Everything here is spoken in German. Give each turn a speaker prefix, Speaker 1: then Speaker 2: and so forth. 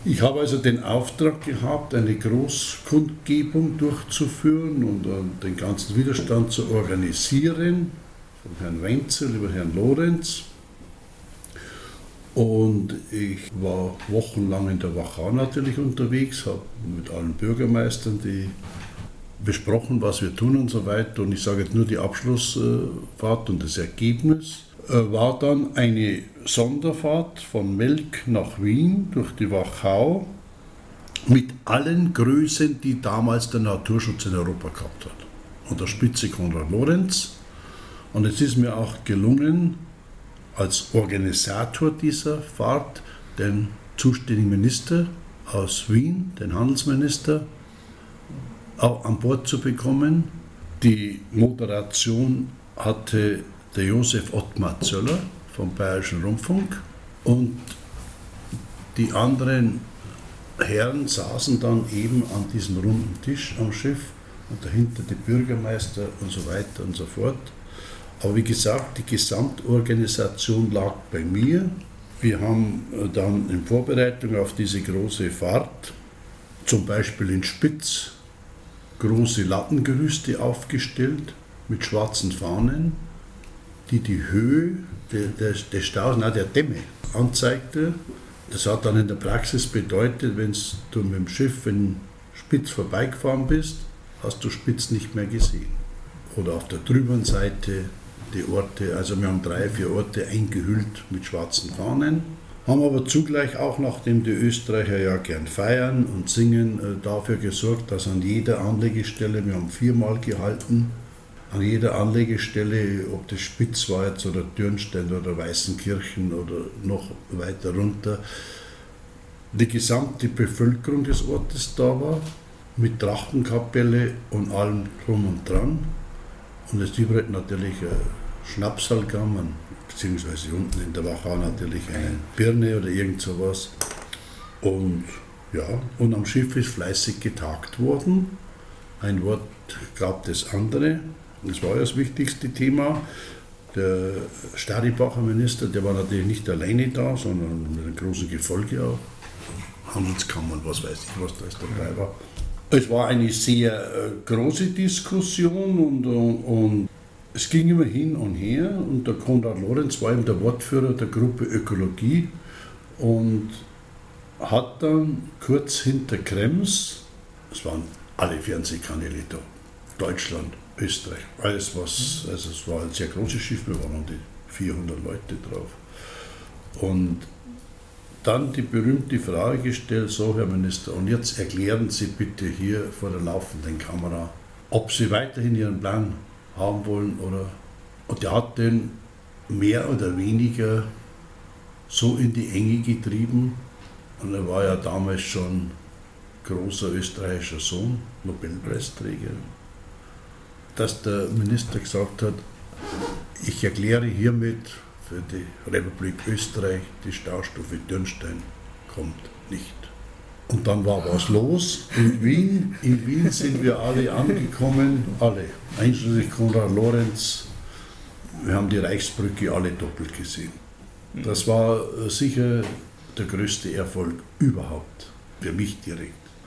Speaker 1: Ich habe also den Auftrag gehabt, eine Großkundgebung durchzuführen und den ganzen Widerstand zu organisieren, von Herrn Wenzel über Herrn Lorenz. Und ich war wochenlang in der Wachau natürlich unterwegs, habe mit allen Bürgermeistern die besprochen, was wir tun und so weiter. Und ich sage jetzt nur die Abschlussfahrt und das Ergebnis war dann eine Sonderfahrt von Melk nach Wien durch die Wachau mit allen Größen, die damals der Naturschutz in Europa gehabt hat. An der Spitze Konrad Lorenz. Und es ist mir auch gelungen, als Organisator dieser Fahrt den zuständigen Minister aus Wien, den Handelsminister, auch an Bord zu bekommen. Die Moderation hatte der Josef Ottmar Zöller vom Bayerischen Rundfunk und die anderen Herren saßen dann eben an diesem runden Tisch am Schiff und dahinter die Bürgermeister und so weiter und so fort. Aber wie gesagt, die Gesamtorganisation lag bei mir. Wir haben dann in Vorbereitung auf diese große Fahrt, zum Beispiel in Spitz, große Lattengerüste aufgestellt mit schwarzen Fahnen, die Höhe des Staus, der Dämme anzeigte. Das hat dann in der Praxis bedeutet, wenn du mit dem Schiff in Spitz vorbeigefahren bist, hast du Spitz nicht mehr gesehen. Oder auf der drüberen Seite die Orte, also wir haben 3, 4 Orte eingehüllt mit schwarzen Fahnen, haben aber zugleich auch, nachdem die Österreicher ja gern feiern und singen, dafür gesorgt, dass an jeder Anlegestelle, wir haben 4-mal gehalten, an jeder Anlegestelle, ob das Spitz war jetzt oder Dürnstein oder Weißenkirchen oder noch weiter runter, die gesamte Bevölkerung des Ortes da war, mit Trachtenkapelle und allem drum und dran. Und es gibt natürlich Schnapsal gaben, beziehungsweise unten in der Wachau natürlich eine Birne oder irgend sowas. Und ja, und am Schiff ist fleißig getagt worden. Ein Wort gab das andere. Das war ja das wichtigste Thema. Der Staribacher Minister, der war natürlich nicht alleine da, sondern mit einem großen Gefolge auch. Handelskammern, was weiß ich, was da alles dabei war. Es war eine sehr große Diskussion und es ging immer hin und her. Und der Konrad Lorenz war eben der Wortführer der Gruppe Ökologie und hat dann kurz hinter Krems, es waren alle Fernsehkanäle da, Deutschland, Österreich, alles was, also es war ein sehr großes Schiff, wir waren um die 400 Leute drauf. Und dann die berühmte Frage gestellt, so Herr Minister, und jetzt erklären Sie bitte hier vor der laufenden Kamera, ob Sie weiterhin Ihren Plan haben wollen oder. Und der hat den mehr oder weniger so in die Enge getrieben. Und er war ja damals schon großer österreichischer Sohn, Nobelpreisträger, dass der Minister gesagt hat, ich erkläre hiermit für die Republik Österreich, die Staustufe Dürnstein kommt nicht. Und dann war was los. In Wien sind wir alle angekommen, alle, einschließlich Konrad Lorenz. Wir haben die Reichsbrücke alle doppelt gesehen. Das war sicher der größte Erfolg überhaupt, für mich direkt.